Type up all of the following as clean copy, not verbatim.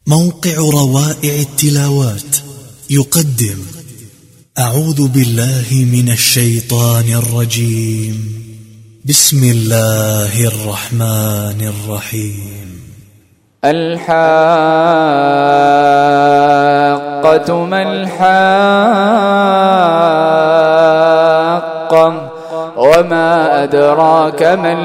موقع روائع التلاوات يقدم أعوذ بالله من الشيطان الرجيم. بسم الله الرحمن الرحيم. الحاقة ما الحاقة وما أدراك ما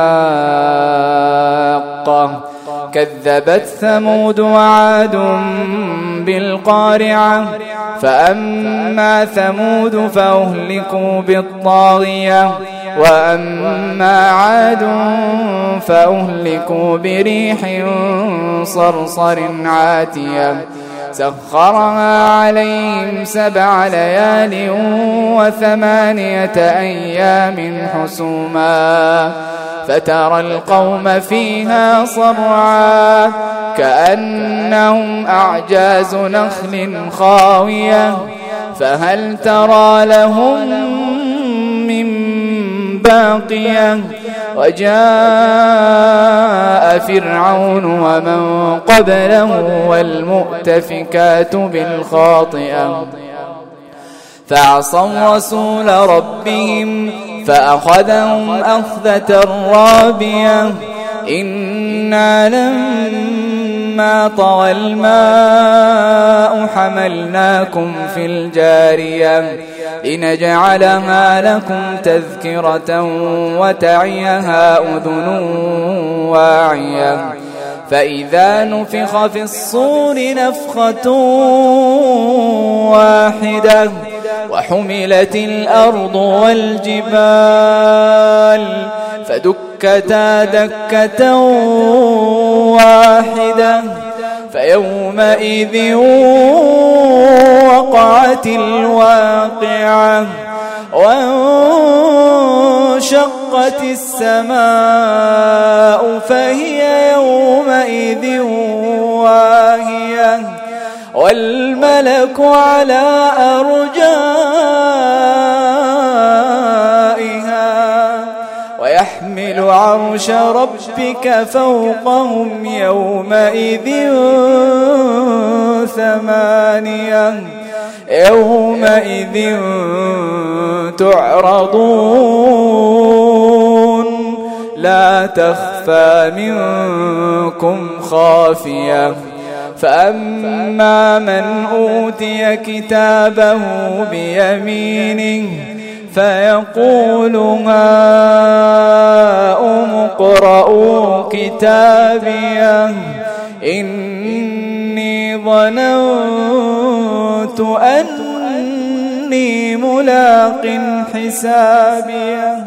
الحاقة كذبت ثمود وعاد بالقارعة فأما ثمود فأهلكوا بالطاغية وأما عاد فأهلكوا بريح صرصر عاتية سخرها عليهم 7 ليال و8 أيام حسوما فترى القوم فيها صرعا كأنهم أعجاز نخل خاوية فهل ترى لهم من باقية وجاء فرعون ومن قبله والمؤتفكات بالخاطئة فعصوا رسول ربهم فأخذهم أخذة رابية إنا لما طغى الماء حملناكم في الجارية لنجعلها لكم تذكرة وتعيها أذن واعية فإذا نفخ في الصور نفخة واحدة وحملت الأرض والجبال فدكتا دكة واحدة فيومئذ وقعت الواقعة وانشقت السماء فهي يومئذ واهية والملك على أرجائها ويحمل عرش ربك فوقهم يومئذ 8 يومئذ تعرضون لا تخفى منكم خافية فأما من أوتي كتابه بيمينه فيقول هاؤم اقرءوا كتابيه إني ظننت أني ملاق حسابيه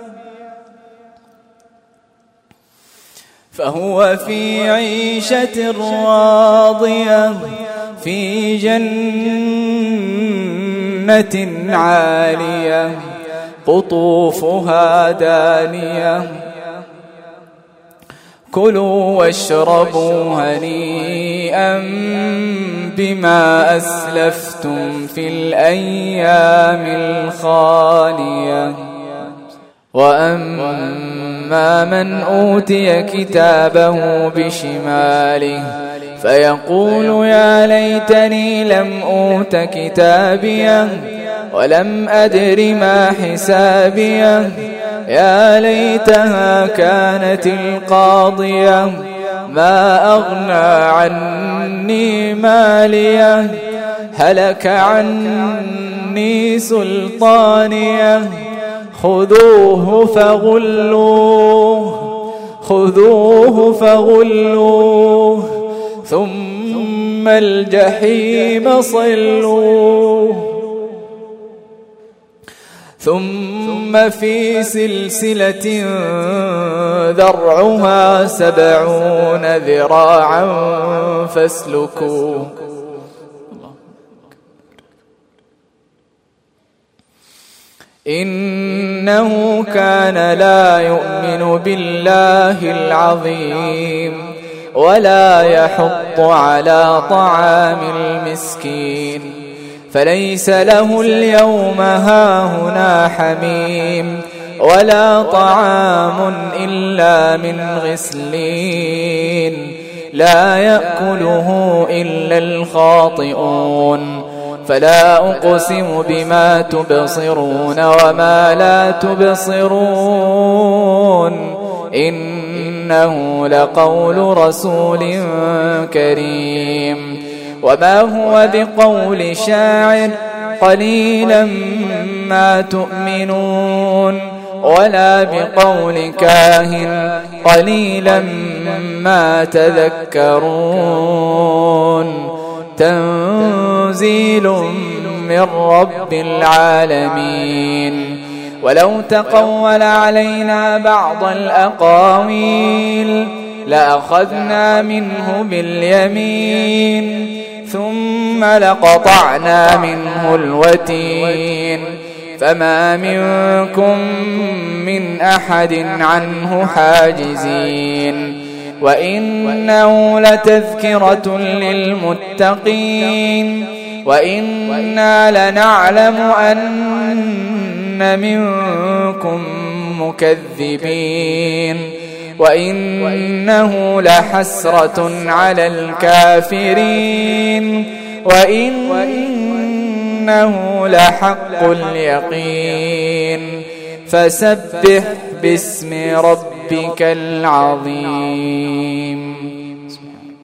فهو في عيشة راضية في جنة عالية قطوفها دانية كلوا واشربوا هنيئا بما أسلفتم في الأيام الخالية وأما من أوتي كتابه بشماله فيقول يا ليتني لم أوت كتابيه ولم أدر ما حسابيه يا ليتها كانت القاضية ما أغنى عني ماليه هلك عني سلطانيه خذوه فغلوه ثم الجحيم صلوه ثم في سلسلة ذرعها 70 ذراعا فاسلكوه إنه كان لا يؤمن بالله العظيم ولا يحض على طعام المسكين فليس له اليوم هاهنا حميم ولا طعام إلا من غسلين لا يأكله إلا الخاطئون فلا أقسم بما تبصرون وما لا تبصرون إنه لقول رسول كريم وما هو بقول شاعر قليلا ما تؤمنون ولا بقول كاهن قليلا ما تذكرون تنزيل من رب العالمين ولو تقول علينا بعض الأقاويل لأخذنا منه باليمين ثم لقطعنا منه الوتين فما منكم من أحد عنه حاجزين وإنه لتذكرة للمتقين وإنا لنعلم أن منكم مكذبين وإنه لحسرة على الكافرين وإنه لحق اليقين فسبح باسم ربك العظيم.